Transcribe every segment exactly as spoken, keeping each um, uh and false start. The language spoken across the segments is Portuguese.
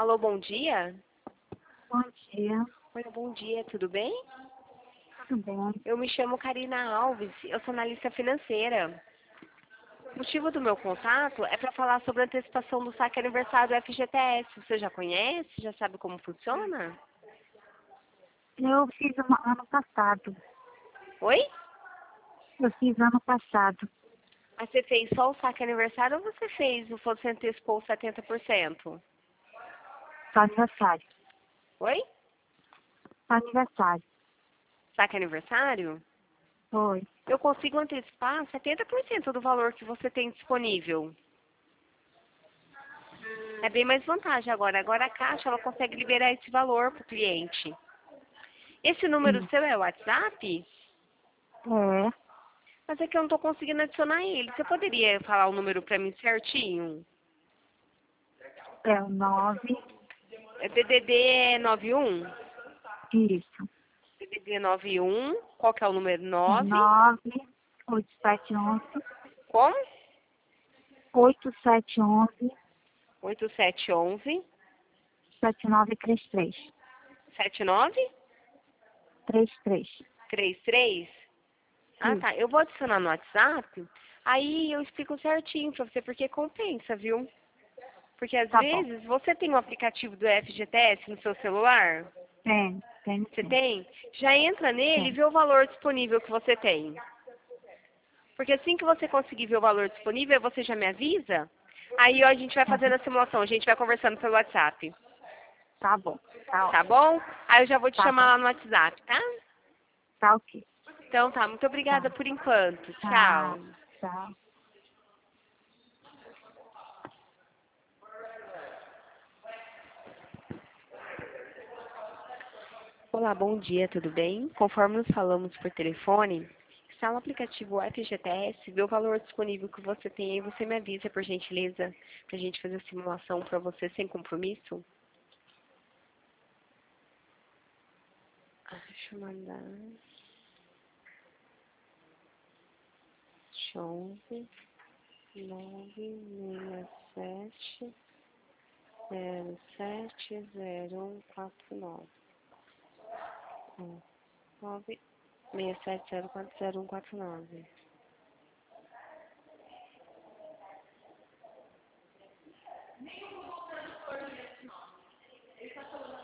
Alô, bom dia? Bom dia, Oi, bom dia, tudo bem? tudo bem? Eu me chamo Karina Alves, eu sou analista financeira. O motivo do meu contato é para falar sobre a antecipação do saque aniversário do F G T S. Você já conhece? Já sabe como funciona? Eu fiz uma, ano passado. Oi? Eu fiz ano passado. Mas você fez só o saque aniversário ou você fez, você antecipou setenta por cento? Para aniversário. Oi? Para aniversário. Saque aniversário? Foi. Eu consigo antecipar setenta por cento do valor que você tem disponível. É bem mais vantagem agora. Agora a Caixa ela consegue liberar esse valor para o cliente. Esse número Sim. seu é o WhatsApp? É. Mas é que eu não estou conseguindo adicionar ele. Você poderia falar o número para mim certinho? É o nove. É D D D nove um? Isso. D D D nove um. Qual que é o número? nove? Nove oito sete onze. Como? Oito sete onze. oito sete um um. Sete nove três três. sete nove Três três. três três? Ah, Isso. tá. Eu vou adicionar no WhatsApp. Aí eu explico certinho pra você, porque compensa, viu? Porque às Tá bom. vezes você tem o aplicativo do F G T S no seu celular. Tem. Tem Você sim. tem? Já entra nele e Tem. vê o valor disponível que você tem. Porque assim que você conseguir ver o valor disponível, você já me avisa. Aí ó, a gente vai Tá bom. fazendo a simulação, a gente vai conversando pelo WhatsApp. Tá bom. Tá Tá ótimo. bom? Aí eu já vou te Tá chamar bom. lá no WhatsApp, tá? Tá ok. Então tá, muito Tá. obrigada por enquanto. Tá. Tchau. Tchau. Olá, bom dia, tudo bem? Conforme nos falamos por telefone, está no aplicativo F G T S, vê o valor disponível que você tem e você me avisa, por gentileza, pra gente fazer a simulação para você sem compromisso. Ah, deixa eu mandar. onze, nove seis sete, zero sete, zero um quatro nove. nove seis sete zero quatro zero um quatro nove.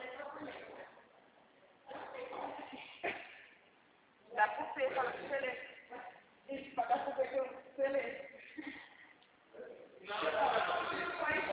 Dá pra você, fala pra você ler.